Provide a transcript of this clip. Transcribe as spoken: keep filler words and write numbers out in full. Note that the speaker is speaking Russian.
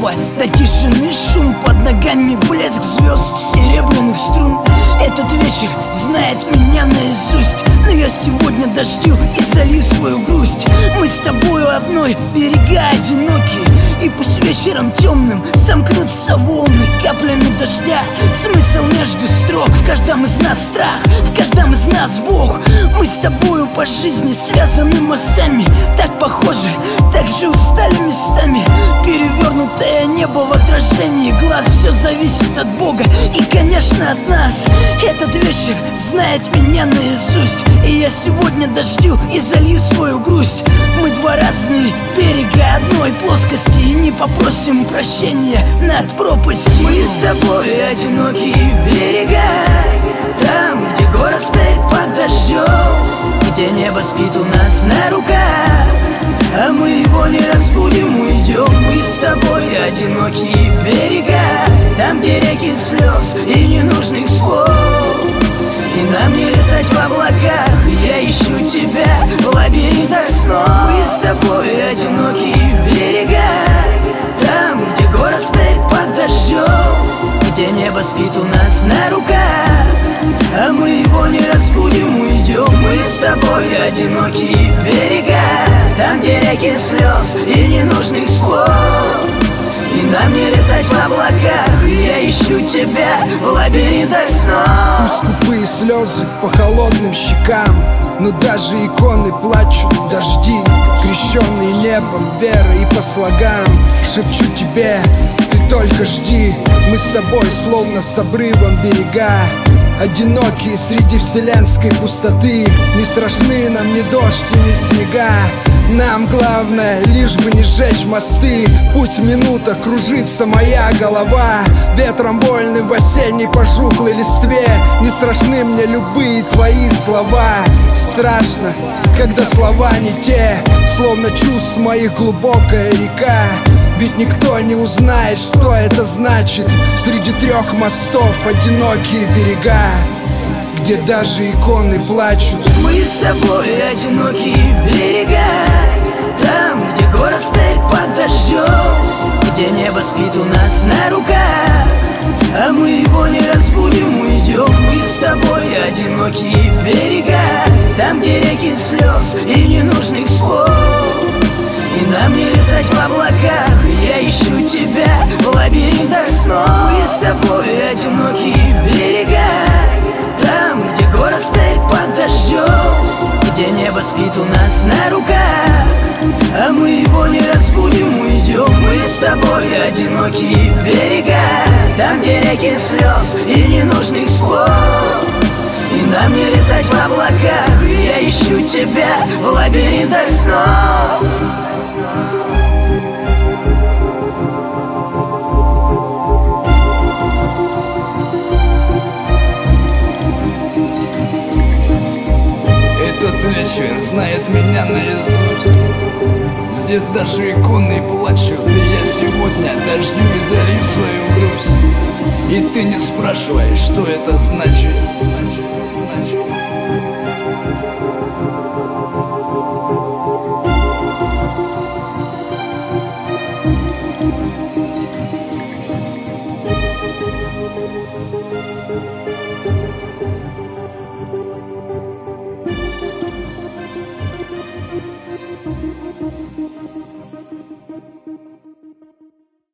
неба до тишины шум, под ногами блеск звезд серебряных струн. Этот вечер знает меня наизусть, но я сегодня дождю и залью свою грусть. Мы с тобою одной, берега одинокие, и пусть вечером темным сомкнутся волны каплями дождя. Смысл между строк: в каждом из нас страх, в каждом из нас Бог. Мы с тобою по жизни связаны мостами, так похожи, так же устали местами. Перевернутое небо в отражении глаз. Все зависит от Бога и, конечно, от нас. Этот вечер знает меня наизусть, и я сегодня дождю и залью свою грусть. Мы два разные берега одной плоскости, и не попросим прощения над пропастью. Мы с тобой одинокие берега, там, где город стоит под дождем, где небо спит у нас на руках, а мы его не разбудим, уйдем. Мы с тобой одинокие берега, там, где реки слез и ненужных слов, и нам не летать в облаках. Я ищу тебя в лабиринтах снов. Мы с тобой одинокие берега, там, где город стоит под дождем, где небо спит у нас на руках, а мы его не разбудим, уйдем. Мы с тобой одинокие берега, там, где реки слез и ненужных слов, и нам не летать в облаках. Я ищу тебя в лабиринтах снов. Пусть скупые слезы по холодным щекам, но даже иконы плачут дожди, крещенные небом верой и по слогам. Шепчу тебе, ты только жди. Мы с тобой словно с обрывом берега, одинокие среди вселенской пустоты. Не страшны нам ни дождь и ни снега, нам главное лишь бы не сжечь мосты. Пусть минута кружится моя голова ветром вольным в осенней пожухлой листве. Не страшны мне любые твои слова. Страшно, когда слова не те, словно чувств моих глубокая река. Ведь никто не узнает, что это значит среди трех мостов одинокие берега, где даже иконы плачут. Мы с тобой одинокие берега, там, где город стоит под дождем, где небо спит у нас на руках, а мы его не разбудим, уйдем. Мы с тобой одинокие берега, там, где реки слез и ненужных слов, и нам не летать в облаках. Я ищу тебя в лабиринтах снов. Мы с тобой одинокие берега, там, где город стоит под дождем, где небо спит у нас на руках, а мы его не разбудим, уйдем. Мы с тобой одинокие берега, там, где реки слез и ненужных слов, и нам не летать в облаках. Я ищу тебя в лабиринтах снов. Этот вечер знает меня наизусть, здесь даже иконы плачут, и я сегодня дождю и залью свою грусть. И ты не спрашивай, что это значит.